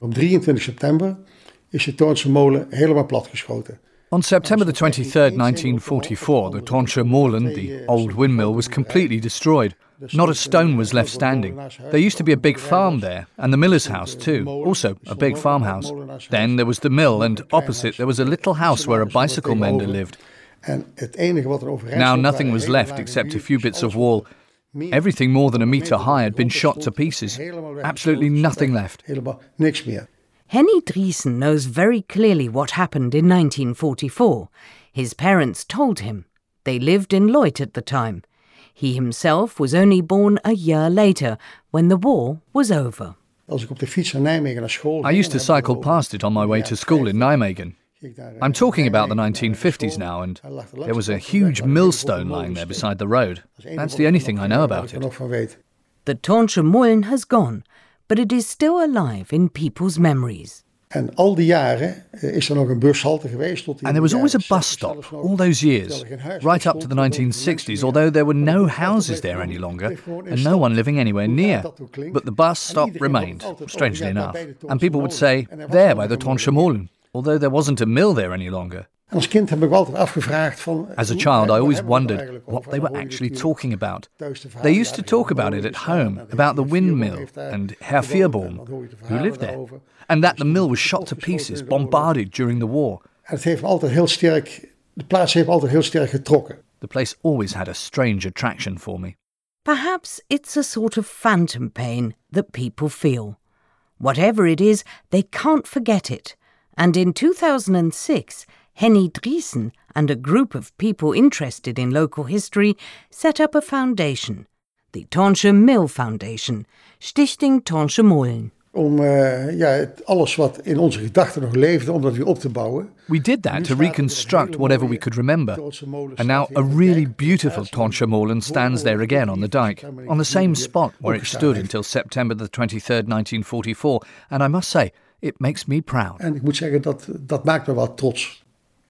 Op 23 september is de Toornse molen helemaal platgeschoten. On September the 23rd, 1944, the Toornsche Molen, the old windmill, was completely destroyed. Not a stone was left standing. There used to be a big farm there, and the miller's house too, also a big farmhouse. Then there was the mill, and opposite there was a little house where a bicycle mender lived. Now nothing was left except a few bits of wall. Everything more than a metre high had been shot to pieces. Absolutely nothing left. Henny Driessen knows very clearly what happened in 1944. His parents told him. They lived in Luyt at the time. He himself was only born a year later, when the war was over. I used to cycle past it on my way to school in Nijmegen. I'm talking about the 1950s now, and there was a huge millstone lying there beside the road. That's the only thing I know about it. The Toornsche Molen has gone, but it is still alive in people's memories. And there was always a bus stop, all those years, right up to the 1960s, although there were no houses there any longer and no one living anywhere near. But the bus stop remained, strangely enough, and people would say, there by the Toornsche Molen, although there wasn't a mill there any longer. As a child, I always wondered what they were actually talking about. They used to talk about it at home, about the windmill and Herr Vierboom, who lived there, and that the mill was shot to pieces, bombarded during the war. The place always had a strange attraction for me. Perhaps it's a sort of phantom pain that people feel. Whatever it is, they can't forget it. And in 2006, Henny Driessen and a group of people interested in local history set up a foundation, the Toornsche Mill Foundation, Stichting Toornsche Molen. Alles wat in onze gedachten nog leefde, om dat weer op te bouwen. We did that to reconstruct whatever we could remember. And now a really beautiful Toornsche Molen stands there again on the dike, on the same spot where it stood until September the 23rd, 1944. And I must say, it makes me proud. En ik moet zeggen, dat maakt me wel trots.